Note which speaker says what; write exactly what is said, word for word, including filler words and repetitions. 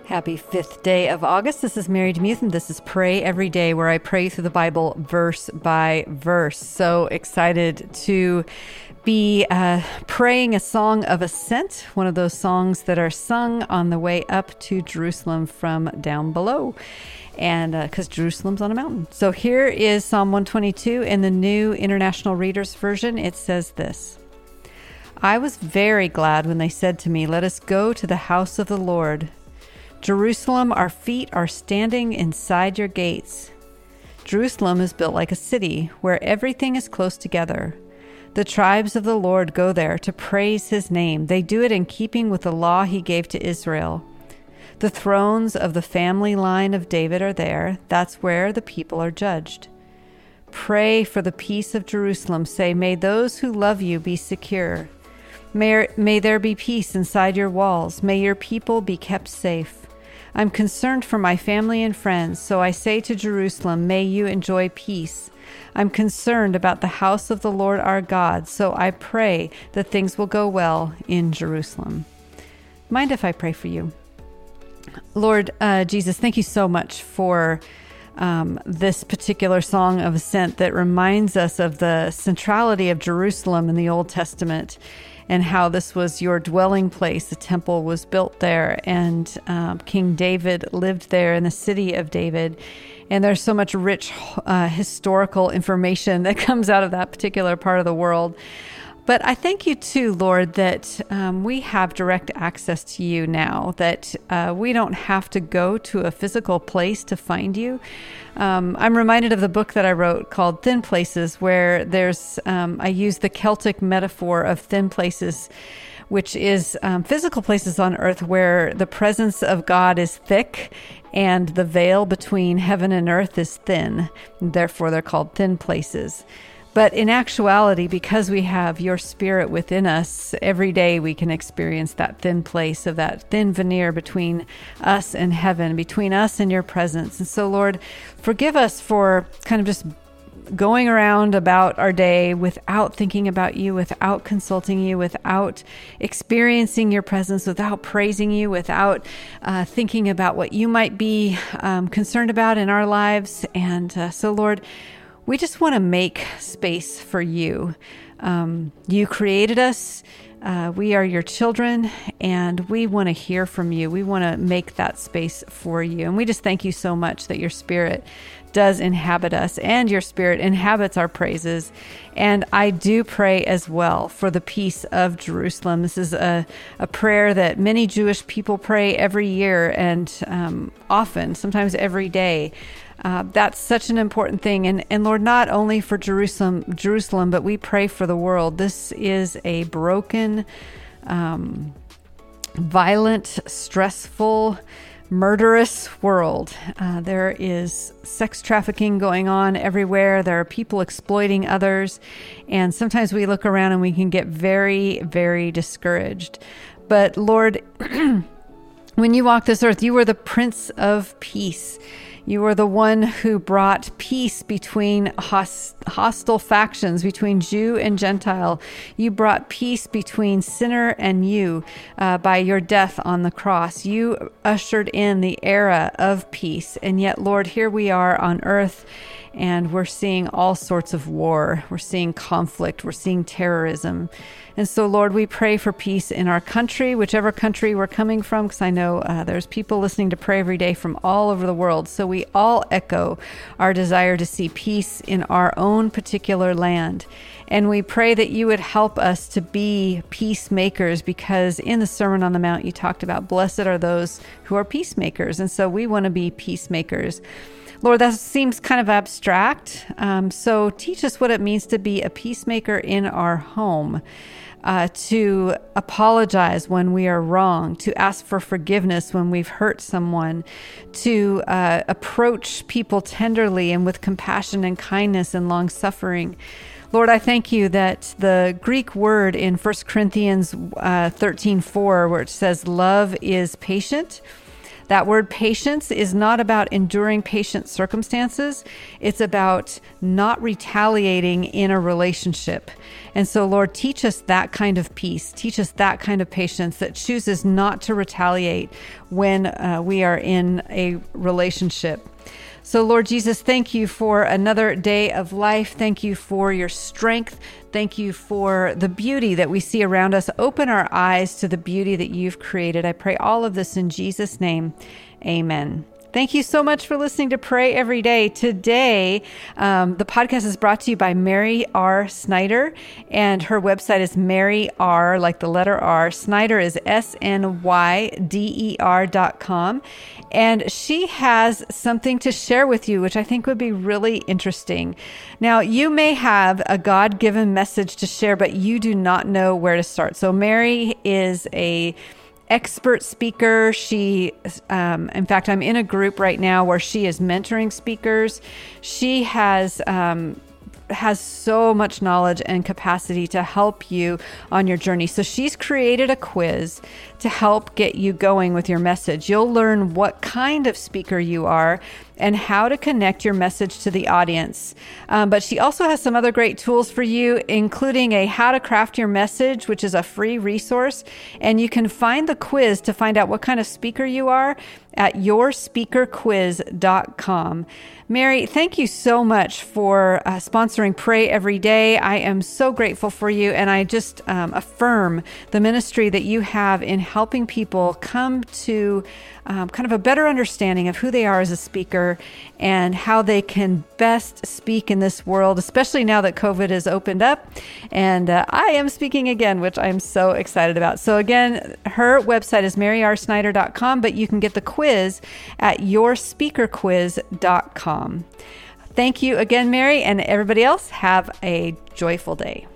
Speaker 1: Happy fifth day of August. This is Mary DeMuth, and this is Pray Every Day, where I pray through the Bible verse by verse. So excited to be uh, praying a song of ascent, one of those songs that are sung on the way up to Jerusalem from down below, and because uh, Jerusalem's on a mountain. So here is Psalm one twenty-two in the New International Reader's Version. It says this: I was very glad when they said to me, "Let us go to the house of the Lord." Jerusalem, our feet are standing inside your gates. Jerusalem is built like a city where everything is close together. The tribes of the Lord go there to praise his name. They do it in keeping with the law he gave to Israel. The thrones of the family line of David are there. That's where the people are judged. Pray for the peace of Jerusalem. Say, may those who love you be secure. May, may there be peace inside your walls. May your people be kept safe. I'm concerned for my family and friends, so I say to Jerusalem, may you enjoy peace. I'm concerned about the house of the Lord our God, so I pray that things will go well in Jerusalem. Mind if I pray for you? Lord uh, Jesus, thank you so much for um, this particular song of ascent that reminds us of the centrality of Jerusalem in the Old Testament, and how this was your dwelling place. The temple was built there, and um, King David lived there in the city of David. And there's so much rich uh, historical information that comes out of that particular part of the world. But I thank you too, Lord, that um, we have direct access to you now, that uh, we don't have to go to a physical place to find you. Um, I'm reminded of the book that I wrote called Thin Places, where there's um, I use the Celtic metaphor of thin places, which is um, physical places on earth where the presence of God is thick and the veil between heaven and earth is thin. Therefore, they're called thin places. But in actuality, because we have your spirit within us, every day we can experience that thin place of that thin veneer between us and heaven, between us and your presence. And so, Lord, forgive us for kind of just going around about our day without thinking about you, without consulting you, without experiencing your presence, without praising you, without uh, thinking about what you might be um, concerned about in our lives. And uh, so, Lord, we just want to make space for you. Um, you created us. Uh, we are your children, and we want to hear from you. We want to make that space for you. And we just thank you so much that your spirit does inhabit us, and your spirit inhabits our praises. And I do pray as well for the peace of Jerusalem. This is a, a prayer that many Jewish people pray every year, and um, often, sometimes every day. Uh, that's such an important thing. And, and Lord, not only for Jerusalem, Jerusalem, but we pray for the world. This is a broken, um, violent, stressful, murderous world. Uh, there is sex trafficking going on everywhere. There are people exploiting others. And sometimes we look around and we can get very, very discouraged. But Lord, when you walked this earth, you were the Prince of Peace. You were the one who brought peace between host- hostile factions, between Jew and Gentile. You brought peace between sinner and you uh, by your death on the cross. You ushered in the era of peace. And yet, Lord, here we are on earth, and we're seeing all sorts of war. We're seeing conflict. We're seeing terrorism. And so, Lord, we pray for peace in our country, whichever country we're coming from, because I know uh, there's people listening to Pray Every Day from all over the world. So we all echo our desire to see peace in our own particular land. And we pray that you would help us to be peacemakers, because in the Sermon on the Mount, you talked about blessed are those who are peacemakers. And so we want to be peacemakers. Lord, that seems kind of abstract. Um, so teach us what it means to be a peacemaker in our home. Uh, to apologize when we are wrong, to ask for forgiveness when we've hurt someone, to uh, approach people tenderly and with compassion and kindness and long-suffering. Lord, I thank you that the Greek word in First Corinthians uh, thirteen four, where it says love is patient, That word patience is not about enduring patient circumstances. It's about not retaliating in a relationship. And so, Lord, teach us that kind of peace. Teach us that kind of patience that chooses not to retaliate when uh, we are in a relationship. So, Lord Jesus, thank you for another day of life. Thank you for your strength. Thank you for the beauty that we see around us. Open our eyes to the beauty that you've created. I pray all of this in Jesus' name. Amen. Thank you so much for listening to Pray Every Day. Today, um, the podcast is brought to you by Mary R. Snyder, and her website is Mary R, like the letter R. Snyder is S N Y D E R dot com. And she has something to share with you, which I think would be really interesting. Now, you may have a God-given message to share, but you do not know where to start. So Mary is a expert speaker. She, um, in fact, I'm in a group right now where she is mentoring speakers. She has um, has so much knowledge and capacity to help you on your journey. So she's created a quiz to help get you going with your message. You'll learn what kind of speaker you are and how to connect your message to the audience. Um, but she also has some other great tools for you, including a How to Craft Your Message, which is a free resource. And you can find the quiz to find out what kind of speaker you are at your speaker quiz dot com. Mary, thank you so much for uh, sponsoring Pray Every Day. I am so grateful for you, and I just um, affirm the ministry that you have in helping people come to um, kind of a better understanding of who they are as a speaker and how they can best speak in this world, especially now that COVID has opened up. And uh, I am speaking again, which I'm so excited about. So again, her website is Mary R Snyder dot com, but you can get the quiz at your speaker quiz dot com. Thank you again, Mary, and everybody else. Have a joyful day.